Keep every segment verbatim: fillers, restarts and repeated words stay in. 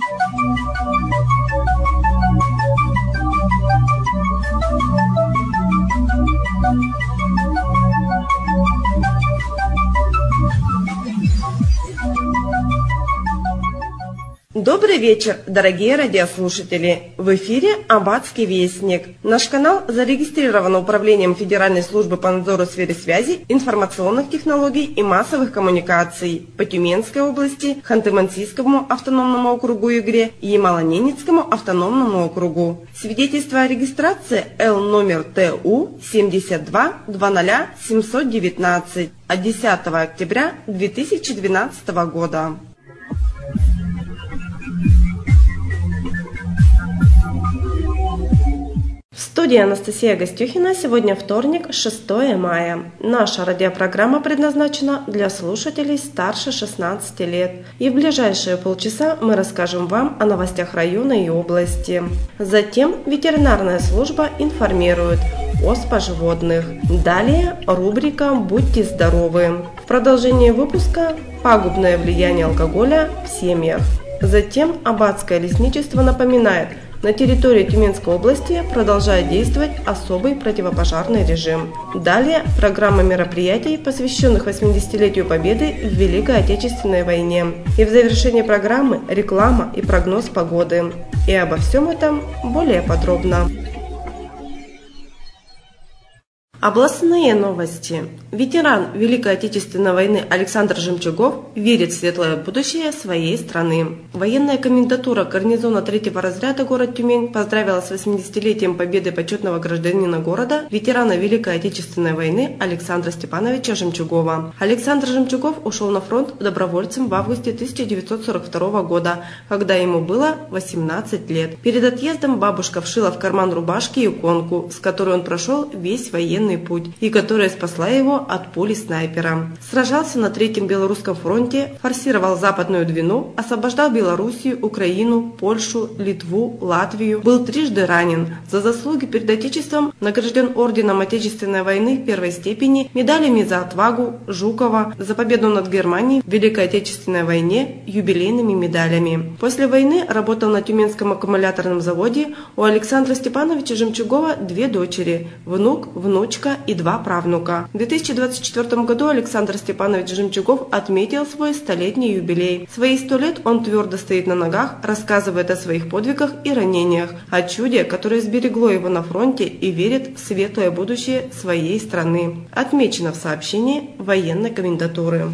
Добрый вечер, дорогие радиослушатели! В эфире Аббатский вестник. Наш канал зарегистрирован Управлением Федеральной службы по надзору в сфере связи, информационных технологий и массовых коммуникаций по Тюменской области, Ханты-Мансийскому автономному округу Югре и Ямало-Ненецкому автономному округу. Свидетельство о регистрации Л номер Т У семьдесят два двадцать семьсот девятнадцать от десятого октября две тысячи двенадцатого года. В студии Анастасия Гостюхина. Сегодня вторник, шестое мая. Наша радиопрограмма предназначена для слушателей старше шестнадцати лет. И в ближайшие полчаса мы расскажем вам о новостях района и области. Затем ветеринарная служба информирует оспа животных. Далее рубрика «Будьте здоровы». В продолжении выпуска «Пагубное влияние алкоголя в семьях». Затем Аббатское лесничество напоминает, на территории Тюменской области продолжает действовать особый противопожарный режим. Далее программа мероприятий, посвященных восьмидесятилетию Победы в Великой Отечественной войне. И в завершении программы реклама и прогноз погоды. И обо всем этом более подробно. Областные новости. Ветеран Великой Отечественной войны Александр Жемчугов верит в светлое будущее своей страны. Военная комендатура гарнизона третьего разряда город Тюмень поздравила с восьмидесятилетием победы почетного гражданина города, ветерана Великой Отечественной войны Александра Степановича Жемчугова. Александр Жемчугов ушел на фронт добровольцем в августе тысяча девятьсот сорок второго года, когда ему было восемнадцать лет. Перед отъездом бабушка вшила в карман рубашки иконку, с которой он прошел весь военный путь и которая спасла его от пули снайпера. Сражался на Третьем Белорусском фронте, форсировал Западную Двину, освобождал Белоруссию, Украину, Польшу, Литву, Латвию, был трижды ранен. За заслуги перед Отечеством награжден орденом Отечественной войны первой степени, медалями за отвагу Жукова, за победу над Германией в Великой Отечественной войне, юбилейными медалями. После войны работал на Тюменском аккумуляторном заводе. У Александра Степановича Жемчугова две дочери, внук, внучка и два правнука. В две тысячи двадцать четвёртом году Александр Степанович Жемчугов отметил свой столетний юбилей. В свои сто лет он твердо стоит на ногах, рассказывает о своих подвигах и ранениях, о чуде, которое сберегло его на фронте, и верит в светлое будущее своей страны. Отмечено в сообщении военной комендатуры.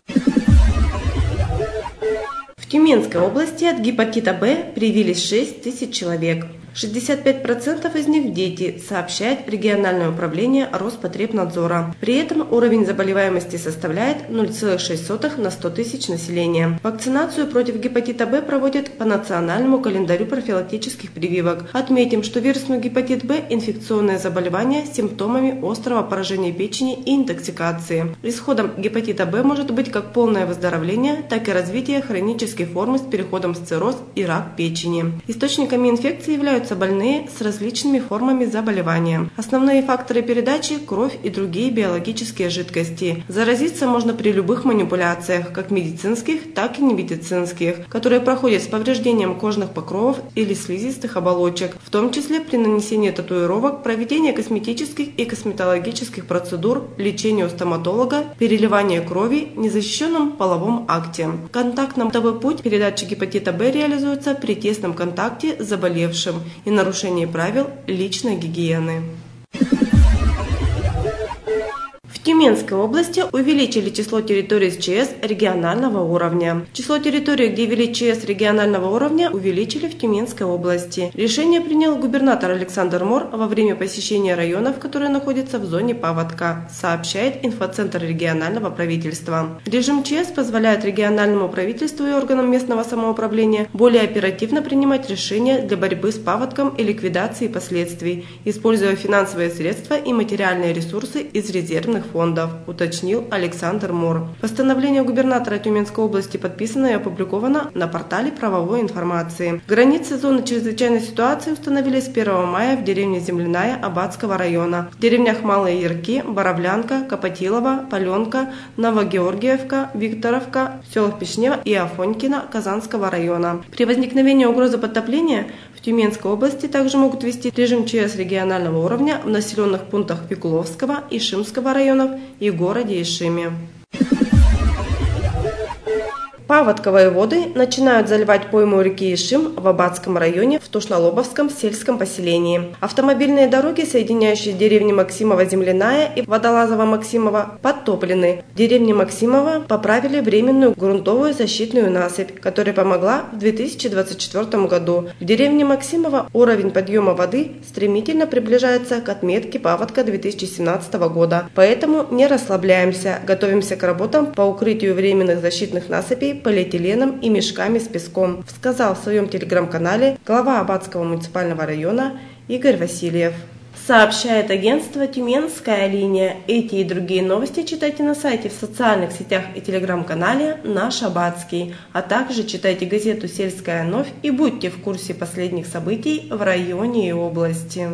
В Тюменской области от гепатита Б привились шесть тысяч человек. шестьдесят пять процентов из них дети, сообщает региональное управление Роспотребнадзора. При этом уровень заболеваемости составляет ноль целых шесть сотых на сто тысяч населения. Вакцинацию против гепатита Б проводят по национальному календарю профилактических прививок. Отметим, что вирусный гепатит Б – инфекционное заболевание с симптомами острого поражения печени и интоксикации. Исходом гепатита Б может быть как полное выздоровление, так и развитие хронической формы с переходом в цирроз и рак печени. Источниками инфекции являются больные с различными формами заболевания. Основные факторы передачи – кровь и другие биологические жидкости. Заразиться можно при любых манипуляциях, как медицинских, так и немедицинских, которые проходят с повреждением кожных покровов или слизистых оболочек, в том числе при нанесении татуировок, проведении косметических и косметологических процедур, лечении у стоматолога, переливании крови, незащищенном половом акте. Контактно-бытовой путь передачи гепатита Б реализуется при тесном контакте с заболевшим и нарушении правил личной гигиены. В Тюменской области увеличили число территорий с ЧС регионального уровня. Число территорий, где ввели ЧС регионального уровня, увеличили в Тюменской области. Решение принял губернатор Александр Мор во время посещения районов, которые находятся в зоне паводка, сообщает инфоцентр регионального правительства. Режим ЧС позволяет региональному правительству и органам местного самоуправления более оперативно принимать решения для борьбы с паводком и ликвидации последствий, используя финансовые средства и материальные ресурсы из резервных фондов. фондов, уточнил Александр Мор. Постановление губернатора Тюменской области подписано и опубликовано на портале правовой информации. Границы зоны чрезвычайной ситуации установили с первого мая в деревне Земляная Аббатского района, в деревнях Малые Ярки, Боровлянка, Копотилова, Паленка, Новогеоргиевка, Викторовка, в селах Пешнево и Афонькино Казанского района. При возникновении угрозы подтопления в Тюменской области также могут ввести режим ЧС регионального уровня в населенных пунктах Пекловского и Ишимского районов и городе Ишиме. Паводковые воды начинают заливать пойму реки Ишим в Аббатском районе в Тушнолобовском сельском поселении. Автомобильные дороги, соединяющие деревни Максимова-Земляная и Водолазово-Максимова, подтоплены. В деревне Максимова поправили временную грунтовую защитную насыпь, которая помогла в две тысячи двадцать четвёртом году. В деревне Максимова уровень подъема воды стремительно приближается к отметке паводка две тысячи семнадцатого года. Поэтому не расслабляемся, готовимся к работам по укрытию временных защитных насыпей полиэтиленом и мешками с песком, сказал в своем телеграм-канале глава Аббатского муниципального района Игорь Васильев. Сообщает агентство «Тюменская линия». Эти и другие новости читайте на сайте, в социальных сетях и телеграм-канале «Наш Аббатский», а также читайте газету «Сельская новь» и будьте в курсе последних событий в районе и области.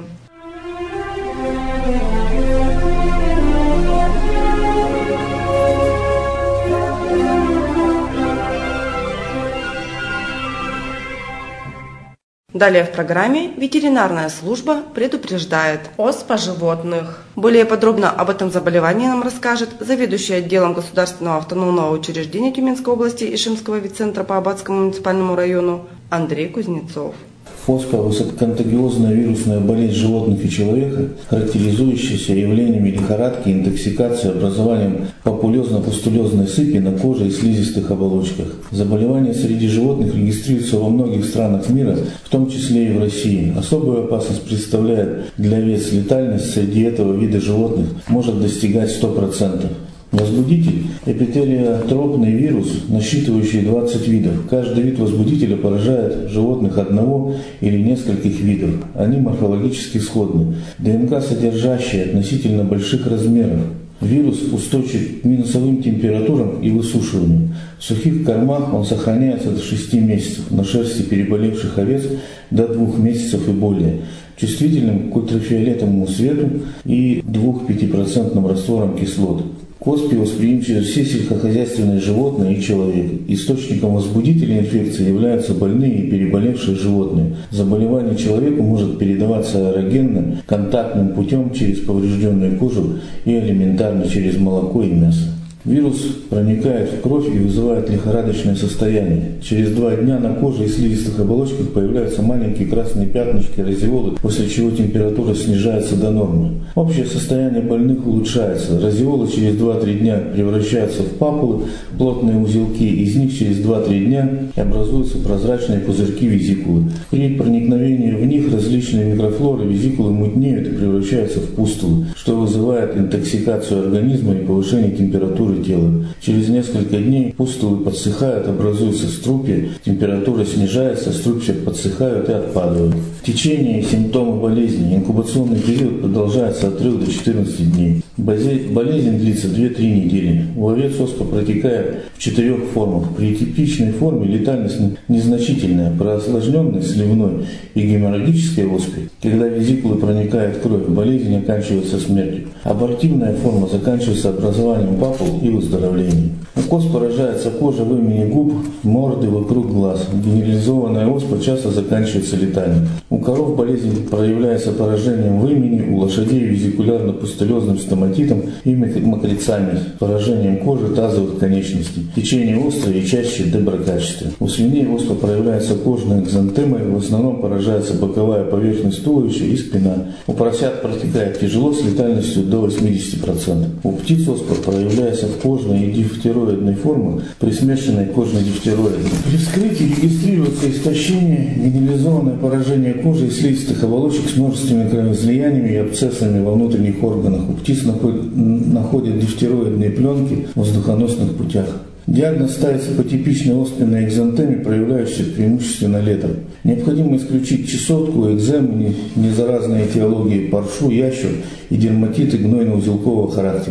Далее в программе ветеринарная служба предупреждает оспа животных. Более подробно об этом заболевании нам расскажет заведующий отделом Государственного автономного учреждения Тюменской области Ишимского ветцентра по Аббатскому муниципальному району Андрей Кузнецов. Оспа – высококонтагиозная вирусная болезнь животных и человека, характеризующаяся явлениями лихорадки, интоксикации, образованием папулезно-пустулезной сыпи на коже и слизистых оболочках. Заболевание среди животных регистрируется во многих странах мира, в том числе и в России. Особую опасность представляет для овец летальность среди этого вида животных может достигать ста процентов. Возбудитель – эпителиотропный вирус, насчитывающий двадцать видов. Каждый вид возбудителя поражает животных одного или нескольких видов. Они морфологически сходны. ДНК, содержащая относительно больших размеров. Вирус устойчив к минусовым температурам и высушиванию. В сухих кормах он сохраняется до шести месяцев, на шерсти переболевших овец до двух месяцев и более, чувствительным к ультрафиолетовому свету и двух-пяти процентным растворам кислот. К оспе восприимчивы все сельскохозяйственные животные и человек. Источником возбудителя инфекции являются больные и переболевшие животные. Заболевание человеку может передаваться аэрогенным, контактным путем через поврежденную кожу и элементарно через молоко и мясо. Вирус проникает в кровь и вызывает лихорадочное состояние. Через два дня на коже и слизистых оболочках появляются маленькие красные пятнышки, разеолы, после чего температура снижается до нормы. Общее состояние больных улучшается. Разеолы через два-три дня превращаются в папулы, плотные узелки. Из них через два-три дня образуются прозрачные пузырьки-визикулы. При проникновении в них различные микрофлоры визикулы мутнеют и превращаются в пустулы, что вызывает интоксикацию организма и повышение температуры тела. Через несколько дней пустулы подсыхают, образуются струпья, температура снижается, струпья подсыхают и отпадают. В течение симптомов болезни инкубационный период продолжается от трёх до четырнадцати дней. Болезнь длится две-три недели. У овец оспа протекает в четырех формах. При типичной форме летальность незначительная, при осложненной сливной и геморрагической оспе, когда визикулы проникают в кровь, болезнь оканчивается смертью. Абортивная форма заканчивается образованием папул и выздоровлением. Укус поражается кожа в имени губ, морды, вокруг глаз. Генерализованная оспа часто заканчивается летанием. У коров болезнь проявляется поражением в имени, у лошадей визикулярно-пустулезным стоматитом и мокрецами, поражением кожи тазовых конечностей. Течение острое и чаще доброкачественное. У свиней оспа проявляется кожной экзантемой, в основном поражается боковая поверхность туловища и спина. У поросят протекает тяжело с летальностью до восьмидесяти процентов. У птиц оспа проявляется в кожной и дифтероидной формах при смешанной кожной дифтероидной. При вскрытии регистрируется истощение, генерализованное поражение кожи и слизистых оболочек с множественными кровоизлияниями и абсцессами во внутренних органах. У птиц находят дифтероидные пленки в воздухоносных путях. Диагноз ставится по типичной оспенной экзантеме, проявляющейся преимущественно летом. Необходимо исключить чесотку, экзему, незаразные этиологии, паршу, ящур и дерматиты гнойно-узелкового характера.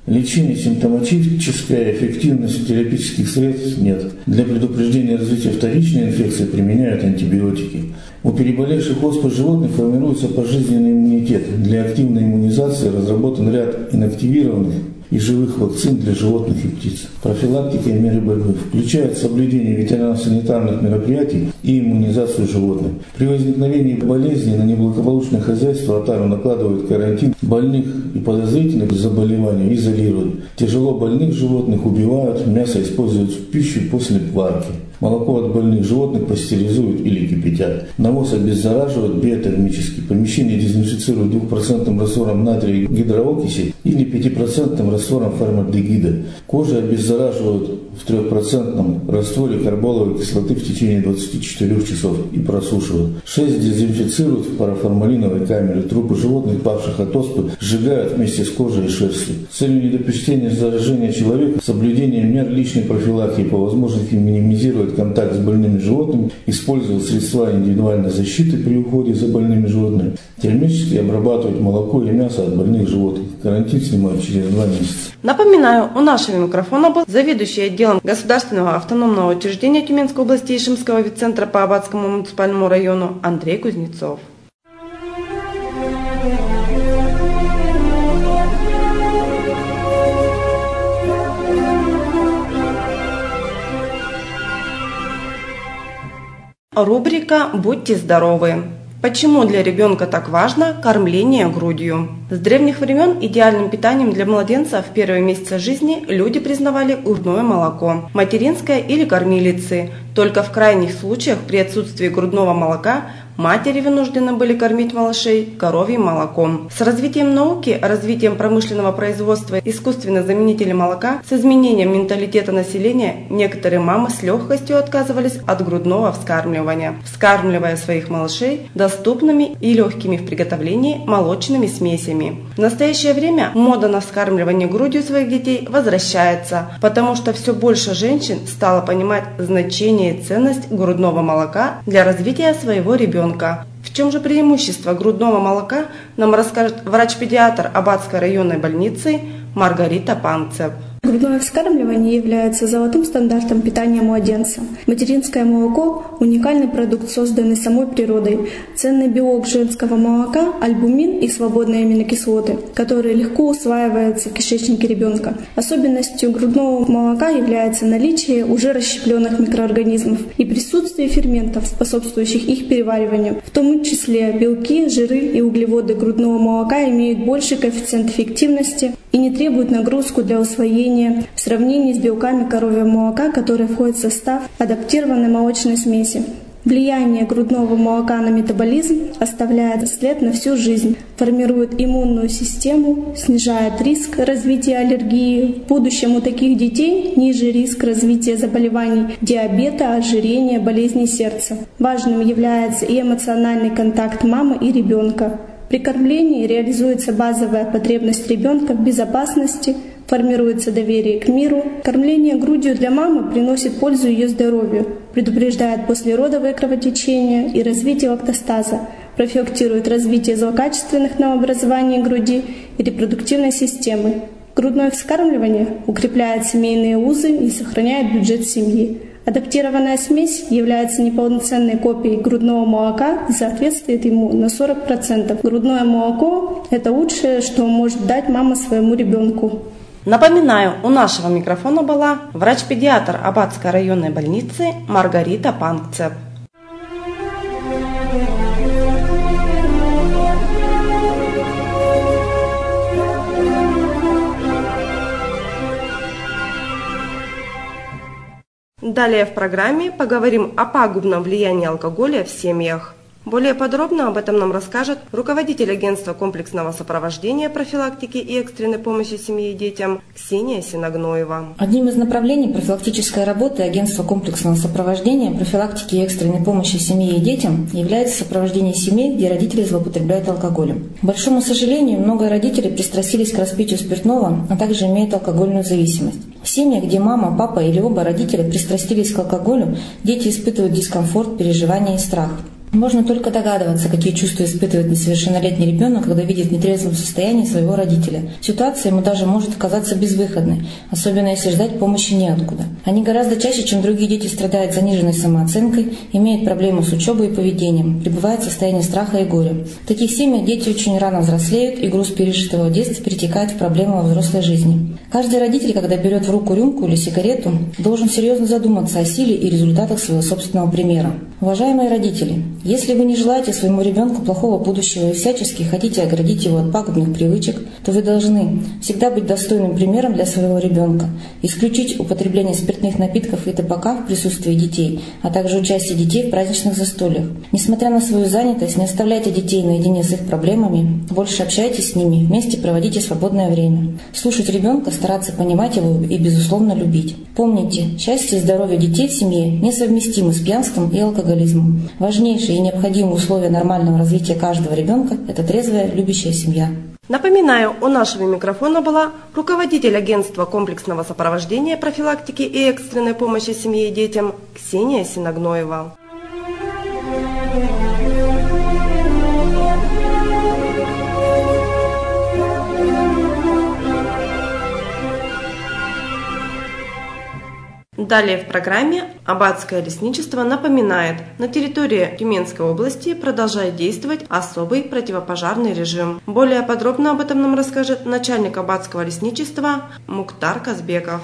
Лечение симптоматическое, эффективности терапевтических средств нет. Для предупреждения развития вторичной инфекции применяют антибиотики. У переболевших оспой животных формируется пожизненный иммунитет. Для активной иммунизации разработан ряд инактивированных и живых вакцин для животных и птиц. Профилактика и меры борьбы включают соблюдение ветеринарно-санитарных мероприятий и иммунизацию животных. При возникновении болезни на неблагополучное хозяйство Отару накладывают карантин, больных и подозрительных заболеваний изолируют. Тяжело больных животных убивают, мясо используют в пищу после варки. Молоко от больных животных пастеризуют или кипятят. Навоз обеззараживают биотермически. Помещение дезинфицируют двухпроцентным раствором натрия гидроокиси или пятипроцентным раствором формальдегида. Кожу обеззараживают в трехпроцентном растворе карболовой кислоты в течение двадцати четырёх часов и просушивают. Шерсть дезинфицируют в параформалиновой камере. Трупы животных, павших от оспы, сжигают вместе с кожей и шерстью. С целью недопущения заражения человека, соблюдение мер личной профилактики, по возможности минимизировать контакт с больными животными, использовать средства индивидуальной защиты при уходе за больными животными, термически обрабатывать молоко и мясо от больных животных. Карантин снимают через два месяца. Напоминаю, у нашего микрофона был заведующий отделом Государственного автономного учреждения Тюменской области Ишимского ветцентра по Абатскому муниципальному району Андрей Кузнецов. Рубрика «Будьте здоровы». Почему для ребенка так важно кормление грудью? С древних времен идеальным питанием для младенца в первые месяцы жизни люди признавали грудное молоко, материнское или кормилицы. Только в крайних случаях при отсутствии грудного молока матери вынуждены были кормить малышей коровьим молоком. С развитием науки, развитием промышленного производства искусственных заменителей молока, с изменением менталитета населения, некоторые мамы с легкостью отказывались от грудного вскармливания, вскармливая своих малышей доступными и легкими в приготовлении молочными смесями. В настоящее время мода на вскармливание грудью своих детей возвращается, потому что все больше женщин стало понимать значение и ценность грудного молока для развития своего ребенка. В чем же преимущество грудного молока, нам расскажет врач-педиатр Абатской районной больницы Маргарита Панцев. Грудное вскармливание является золотым стандартом питания младенца. Материнское молоко – уникальный продукт, созданный самой природой. Ценный белок женского молока – альбумин и свободные аминокислоты, которые легко усваиваются в кишечнике ребенка. Особенностью грудного молока является наличие уже расщепленных микроорганизмов и присутствие ферментов, способствующих их перевариванию. В том числе белки, жиры и углеводы грудного молока имеют больший коэффициент эффективности и не требуют нагрузку для усвоения в сравнении с белками коровьего молока, которые входят в состав адаптированной молочной смеси. Влияние грудного молока на метаболизм оставляет след на всю жизнь, формирует иммунную систему, снижает риск развития аллергии. В будущем у таких детей ниже риск развития заболеваний диабета, ожирения, болезней сердца. Важным является и эмоциональный контакт мамы и ребенка. При кормлении реализуется базовая потребность ребенка в безопасности, формируется доверие к миру. Кормление грудью для мамы приносит пользу ее здоровью, предупреждает послеродовое кровотечение и развитие лактостаза, профилактирует развитие злокачественных новообразований груди и репродуктивной системы. Грудное вскармливание укрепляет семейные узы и сохраняет бюджет семьи. Адаптированная смесь является неполноценной копией грудного молока и соответствует ему на сорок процентов. Грудное молоко – это лучшее, что может дать мама своему ребенку. Напоминаю, у нашего микрофона была врач-педиатр Абатской районной больницы Маргарита Панцев. Далее в программе поговорим о пагубном влиянии алкоголя в семьях. Более подробно об этом нам расскажет руководитель агентства комплексного сопровождения, профилактики и экстренной помощи семье и детям Ксения Синогноева. Одним из направлений профилактической работы агентства комплексного сопровождения, профилактики и экстренной помощи семье и детям является сопровождение семей, где родители злоупотребляют алкоголем. К большому сожалению, много родителей пристрастились к распитию спиртного, а также имеют алкогольную зависимость. В семьях, где мама, папа или оба родителя пристрастились к алкоголю, дети испытывают дискомфорт, переживания и страх. Можно только догадываться, какие чувства испытывает несовершеннолетний ребенок, когда видит в нетрезвом состоянии своего родителя. Ситуация ему даже может казаться безвыходной, особенно если ждать помощи неоткуда. Они гораздо чаще, чем другие дети, страдают заниженной самооценкой, имеют проблемы с учебой и поведением, пребывают в состоянии страха и горя. В таких семьях дети очень рано взрослеют, и груз пережитого в детстве перетекает в проблемы во взрослой жизни. Каждый родитель, когда берет в руку рюмку или сигарету, должен серьезно задуматься о силе и результатах своего собственного примера. Уважаемые родители, если вы не желаете своему ребенку плохого будущего и всячески хотите оградить его от пагубных привычек, то вы должны всегда быть достойным примером для своего ребенка, исключить употребление спиртных напитков и табака в присутствии детей, а также участие детей в праздничных застольях. Несмотря на свою занятость, не оставляйте детей наедине с их проблемами, больше общайтесь с ними, вместе проводите свободное время. Слушать ребенка, стараться понимать его и, безусловно, любить. Помните, счастье и здоровье детей в семье несовместимы с пьянством и алкоголизмом. Важнейшие и необходимые условия нормального развития каждого ребенка – это трезвая, любящая семья. Напоминаю, у нашего микрофона была руководитель агентства комплексного сопровождения, профилактики и экстренной помощи семье и детям Ксения Синогноева. Далее в программе Аббатское лесничество напоминает, на территории Тюменской области продолжает действовать особый противопожарный режим. Более подробно об этом нам расскажет начальник Аббатского лесничества Муктар Казбеков.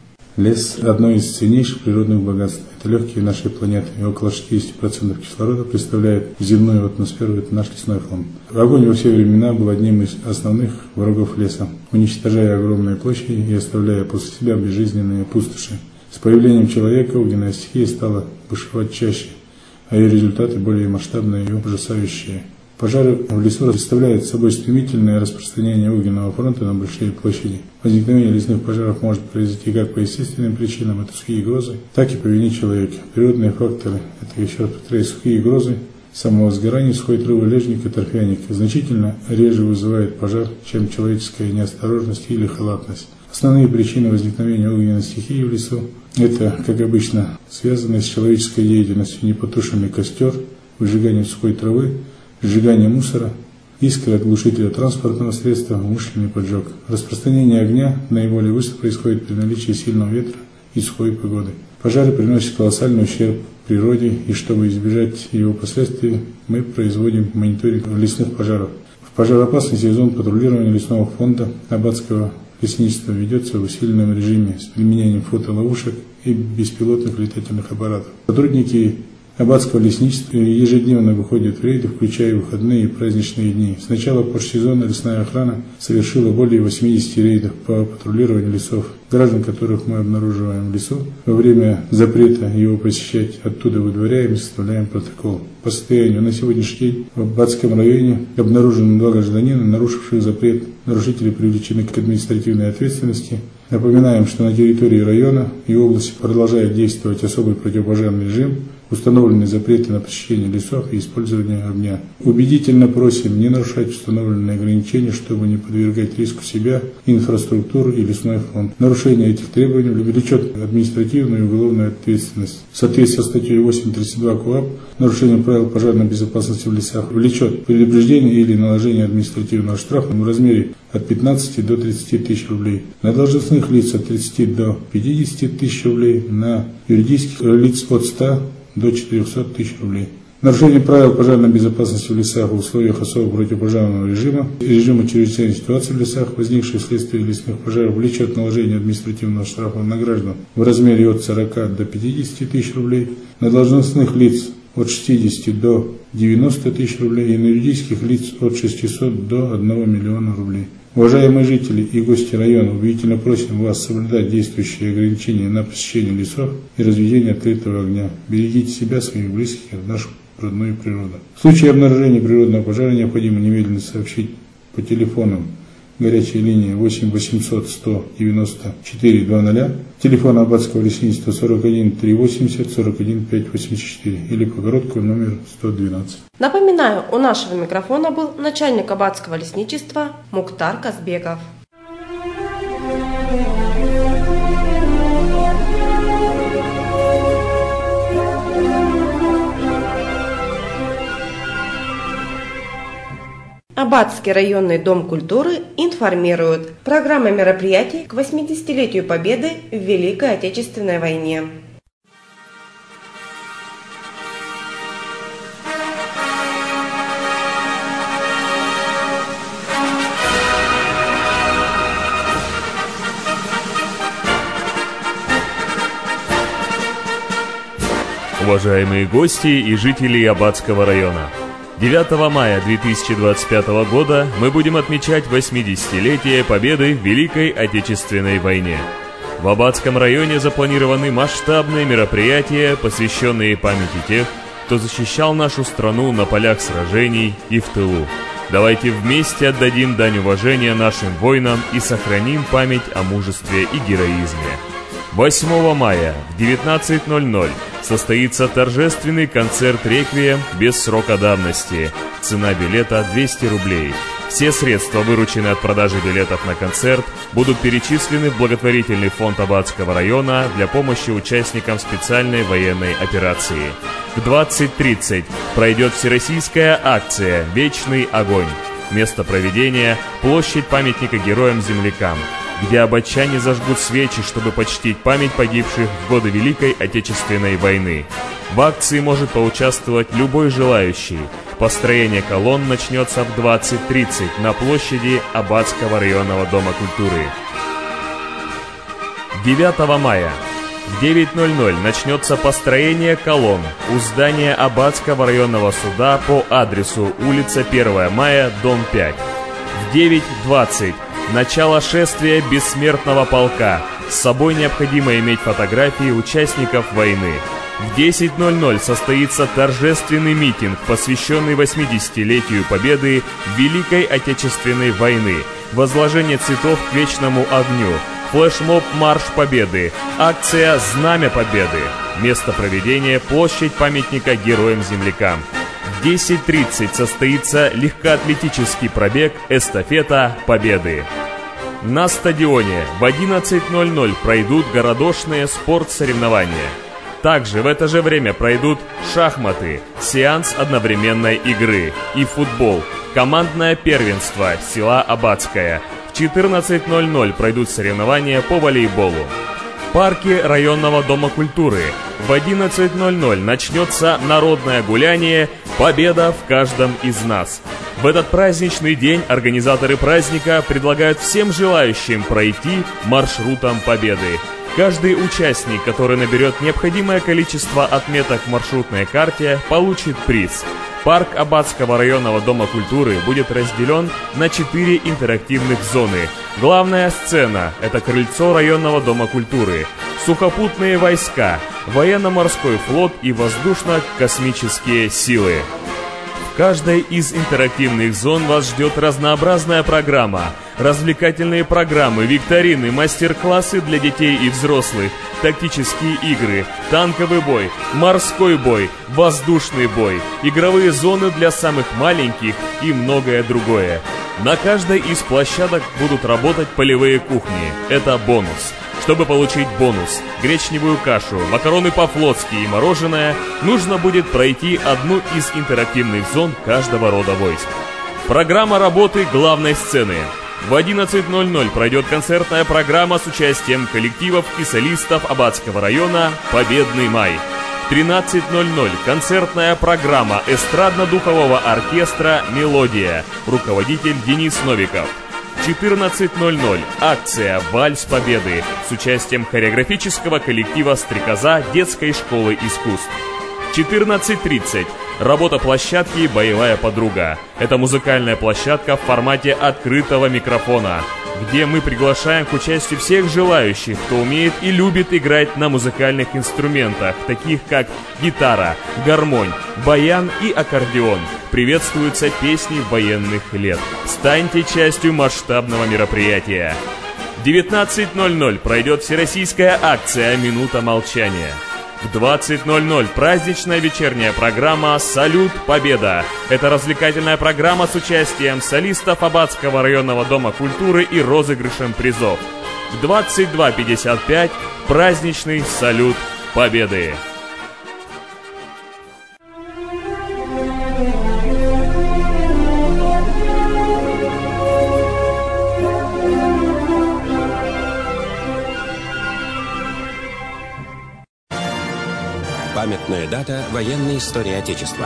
Лес – одно из ценнейших природных богатств. Это легкие нашей планеты, и около шестьдесят процентов кислорода представляет земную атмосферу, это наш лесной фонд. Огонь во все времена был одним из основных врагов леса, уничтожая огромные площади и оставляя после себя безжизненные пустоши. С появлением человека огненная стихия стала бушевать чаще, а ее результаты более масштабные и ужасающие. Пожары в лесу представляют собой стремительное распространение огненного фронта на большие площади. Возникновение лесных пожаров может произойти как по естественным причинам, это сухие грозы, так и по вине человека. Природные факторы, это еще раз повторяю, сухие грозы, самовозгорание, сухой травы, лежник и торфяник значительно реже вызывает пожар, чем человеческая неосторожность или халатность. Основные причины возникновения огненной стихии в лесу – это, как обычно, связанные с человеческой деятельностью: непотушенный костер, выжигание сухой травы, сжигание мусора, искры от глушителя транспортного средства, умышленный поджог. Распространение огня наиболее быстро происходит при наличии сильного ветра и сухой погоды. Пожары приносят колоссальный ущерб природе, и чтобы избежать его последствий, мы производим мониторинг лесных пожаров. В пожароопасный сезон патрулирование лесного фонда Аббатского лесничество ведется в усиленном режиме с применением фотоловушек и беспилотных летательных аппаратов. Сотрудники Аббатского лесничества ежедневно выходят в рейды, включая выходные и праздничные дни. С начала пожарсезона лесная охрана совершила более восьмидесяти рейдов по патрулированию лесов. Граждан, которых мы обнаруживаем в лесу, во время запрета его посещать, оттуда выдворяем и составляем протокол. По состоянию на сегодняшний день в Аббатском районе обнаружено два гражданина, нарушивших запрет. Нарушители привлечены к административной ответственности. Напоминаем, что на территории района и области продолжает действовать особый противопожарный режим, установлены запреты на посещение лесов и использование огня. Убедительно просим не нарушать установленные ограничения, чтобы не подвергать риску себя, инфраструктуру и лесной фонд. Нарушение этих требований влечет административную и уголовную ответственность. В соответствии со статьей восемь тридцать два КоАП, нарушение правил пожарной безопасности в лесах влечет предупреждение или наложение административного штрафа в размере от пятнадцати до тридцати тысяч рублей. На должностных лиц от тридцати до пятидесяти тысяч рублей, на юридических лиц от ста до четырехсот тысяч рублей. Нарушение правил пожарной безопасности в лесах в условиях особого противопожарного режима и режима чрезвычайной ситуации в лесах, возникшей вследствие лесных пожаров, влечет наложение административного штрафа на граждан в размере от сорока до пятидесяти тысяч рублей, на должностных лиц от шестидесяти до девяноста тысяч рублей и на юридических лиц от шестисот до одного миллиона рублей. Уважаемые жители и гости района, убедительно просим вас соблюдать действующие ограничения на посещение лесов и разведение открытого огня. Берегите себя, своих близких и нашу родную природу. В случае обнаружения природного пожара необходимо немедленно сообщить по телефонам горячей линии восемь восемьсот сто девяносто четыре двадцать, телефон Аббатского лесничества сорок один триста восемьдесят сорок один пятьсот восемьдесят четыре или по короткому номеру сто двенадцать. Напоминаю, у нашего микрофона был начальник Аббатского лесничества Муктар Казбеков. Аббатский районный дом культуры информирует. Программа мероприятий к восьмидесятилетию Победы в Великой Отечественной войне. Уважаемые гости и жители Аббатского района, девятого мая две тысячи двадцать пятого года мы будем отмечать восьмидесятилетие Победы в Великой Отечественной войне. В Аббатском районе запланированы масштабные мероприятия, посвященные памяти тех, кто защищал нашу страну на полях сражений и в тылу. Давайте вместе отдадим дань уважения нашим воинам и сохраним память о мужестве и героизме. восьмого мая в девятнадцать ноль ноль состоится торжественный концерт «Реквием» без срока давности. Цена билета двести рублей. Все средства, вырученные от продажи билетов на концерт, будут перечислены в благотворительный фонд Аббатского района для помощи участникам специальной военной операции. В двадцать тридцать пройдет всероссийская акция «Вечный огонь». Место проведения – площадь памятника героям-землякам, где аббатчане зажгут свечи, чтобы почтить память погибших в годы Великой Отечественной войны. В акции может поучаствовать любой желающий. Построение колонн начнется в двадцать тридцать на площади Аббатского районного дома культуры. девятого мая в девять ноль ноль начнется построение колонн у здания Аббатского районного суда по адресу улица первого мая, дом пять. В девять двадцать начало шествия бессмертного полка. С собой необходимо иметь фотографии участников войны. В десять ноль ноль состоится торжественный митинг, посвященный восьмидесятилетию Победы в Великой Отечественной войны, возложение цветов к вечному огню, флешмоб «Марш Победы», акция «Знамя Победы». Место проведения – площадь памятника героям-землякам. В десять тридцать состоится легкоатлетический пробег «Эстафета Победы». На стадионе в одиннадцать ноль ноль пройдут городошные спортсоревнования. Также в это же время пройдут шахматы, сеанс одновременной игры и футбол, командное первенство села Аббатское. В четырнадцать ноль ноль пройдут соревнования по волейболу. В парке районного дома культуры в одиннадцать ноль ноль начнется народное гуляние «Победа в каждом из нас». В этот праздничный день организаторы праздника предлагают всем желающим пройти маршрутом Победы. Каждый участник, который наберет необходимое количество отметок в маршрутной карте, получит приз. Парк Аббатского районного дома культуры будет разделен на четыре интерактивных зоны. Главная сцена – это крыльцо районного дома культуры, сухопутные войска, военно-морской флот и воздушно-космические силы. В каждой из интерактивных зон вас ждет разнообразная программа. Развлекательные программы, викторины, мастер-классы для детей и взрослых, тактические игры, танковый бой, морской бой, воздушный бой, игровые зоны для самых маленьких и многое другое. На каждой из площадок будут работать полевые кухни. Это бонус. Чтобы получить бонус, гречневую кашу, макароны по-флотски и мороженое, нужно будет пройти одну из интерактивных зон каждого рода войск. Программа работы главной сцены. В одиннадцать ноль ноль пройдет концертная программа с участием коллективов и солистов Аббатского района «Победный май». В тринадцать ноль ноль концертная программа эстрадно-духового оркестра «Мелодия», руководитель Денис Новиков. В четырнадцать ноль ноль акция «Вальс Победы» с участием хореографического коллектива «Стрекоза» детской школы искусств. В четырнадцать тридцать работа площадки «Боевая подруга». Это музыкальная площадка в формате открытого микрофона, где мы приглашаем к участию всех желающих, кто умеет и любит играть на музыкальных инструментах, таких как гитара, гармонь, баян и аккордеон. Приветствуются песни военных лет. Станьте частью масштабного мероприятия. В девятнадцать ноль ноль пройдет всероссийская акция «Минута молчания». В двадцать ноль ноль праздничная вечерняя программа «Салют Победа». Это развлекательная программа с участием солистов Аббатского районного дома культуры и розыгрышем призов. В двадцать два пятьдесят пять праздничный «Салют Победы». Памятная дата военной истории Отечества.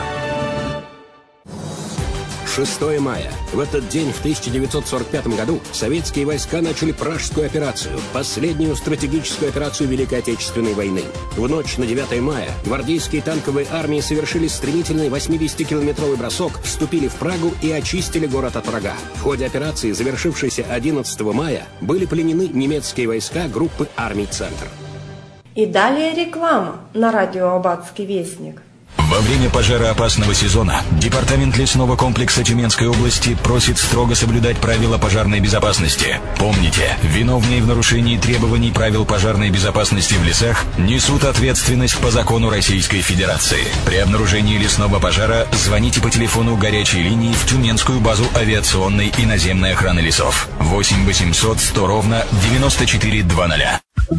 шестое мая. В этот день, в тысяча девятьсот сорок пятом году, советские войска начали Пражскую операцию, последнюю стратегическую операцию Великой Отечественной войны. В ночь на девятое мая гвардейские танковые армии совершили стремительный восьмидесятикилометровый бросок, вступили в Прагу и очистили город от врага. В ходе операции, завершившейся одиннадцатого мая, были пленены немецкие войска группы армий «Центр». И далее реклама на радио «Аббатский вестник». Во время пожароопасного сезона Департамент лесного комплекса Тюменской области просит строго соблюдать правила пожарной безопасности. Помните, виновные в нарушении требований правил пожарной безопасности в лесах несут ответственность по закону Российской Федерации. При обнаружении лесного пожара звоните по телефону горячей линии в Тюменскую базу авиационной и наземной охраны лесов восемь восемьсот сто ровно девяносто четыре двадцать.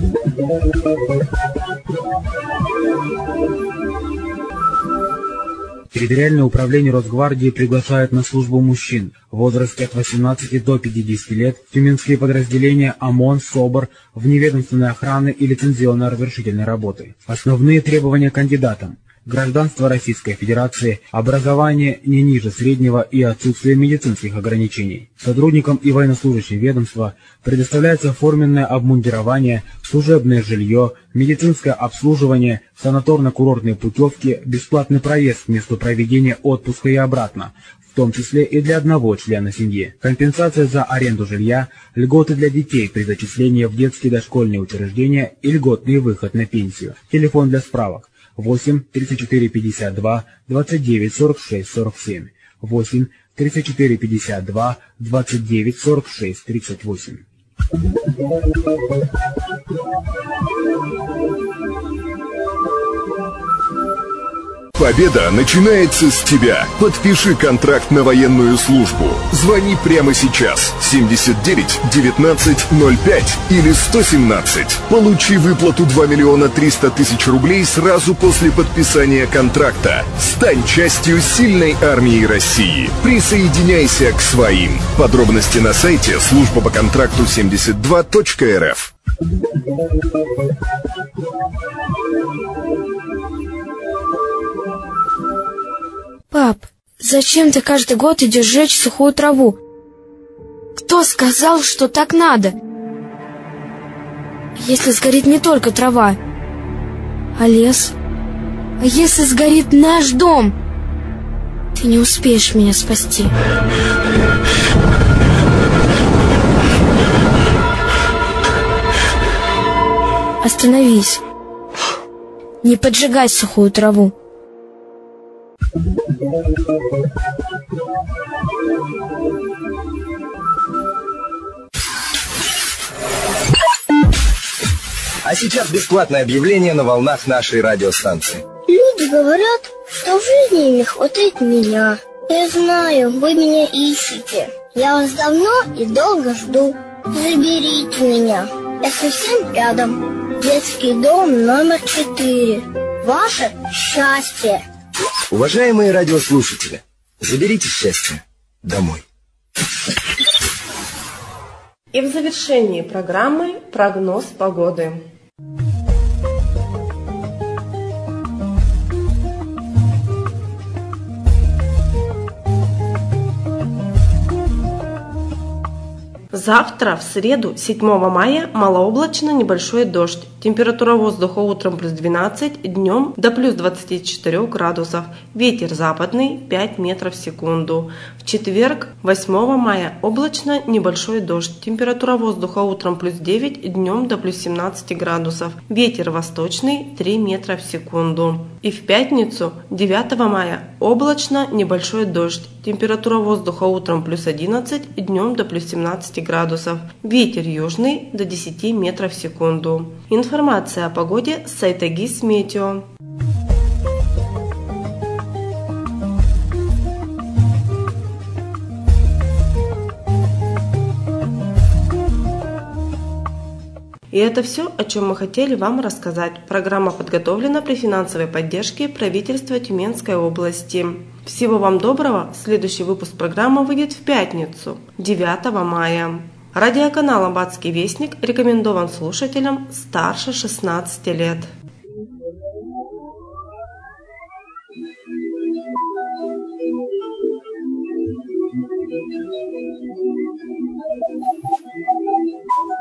Территориальное управление Росгвардии приглашает на службу мужчин в возрасте от восемнадцати до пятидесяти лет в тюменские подразделения ОМОН, СОБР, вневедомственной охраны и лицензионно-разрешительной работы. Основные требования кандидатам: гражданство Российской Федерации, образование не ниже среднего и отсутствие медицинских ограничений. Сотрудникам и военнослужащим ведомства предоставляется форменное обмундирование, служебное жилье, медицинское обслуживание, санаторно-курортные путевки, бесплатный проезд к месту проведения отпуска и обратно, в том числе и для одного члена семьи. Компенсация за аренду жилья, льготы для детей при зачислении в детские дошкольные учреждения и льготный выход на пенсию. Телефон для справок: восемь тридцать четыре пятьдесят два двадцать девять сорок шесть сорок семь, восемь тридцать четыре пятьдесят два двадцать девять сорок шесть тридцать восемь. Победа начинается с тебя. Подпиши контракт на военную службу. Звони прямо сейчас. семьдесят девять девятнадцать ноль пять или сто семнадцать. Получи выплату два миллиона триста тысяч рублей сразу после подписания контракта. Стань частью сильной армии России. Присоединяйся к своим. Подробности на сайте служба по контракту семьдесят два точка эр эф. Пап, зачем ты каждый год идешь жечь сухую траву? Кто сказал, что так надо? Если сгорит не только трава, а лес? А если сгорит наш дом? Ты не успеешь меня спасти. Остановись. Не поджигай сухую траву. А сейчас бесплатное объявление на волнах нашей радиостанции. Люди говорят, что в жизни им не хватает меня. Я знаю, вы меня ищете. Я вас давно и долго жду. Заберите меня. Я совсем рядом. Детский дом номер четыре. Ваше счастье. Уважаемые радиослушатели, заберите счастье домой. И в завершении программы прогноз погоды. Завтра, в среду, седьмого мая, малооблачно, небольшой дождь. Температура воздуха утром плюс двенадцать, днем до плюс двадцати четырёх градусов. Ветер западный пять метров в секунду. В четверг, восьмого мая, облачно, небольшой дождь. Температура воздуха утром плюс девять, днем до плюс семнадцати градусов. Ветер восточный три метра в секунду. И в пятницу, девятого мая, облачно, небольшой дождь. Температура воздуха утром плюс одиннадцать, днем до плюс семнадцати градусов. Ветер южный до десяти метров в секунду. Информация о погоде с сайта ГИС-Метео. И это все, о чем мы хотели вам рассказать. Программа подготовлена при финансовой поддержке правительства Тюменской области. Всего вам доброго. Следующий выпуск программы выйдет в пятницу, девятого мая. Радиоканал «Аббатский вестник» рекомендован слушателям старше шестнадцати лет. Thank you.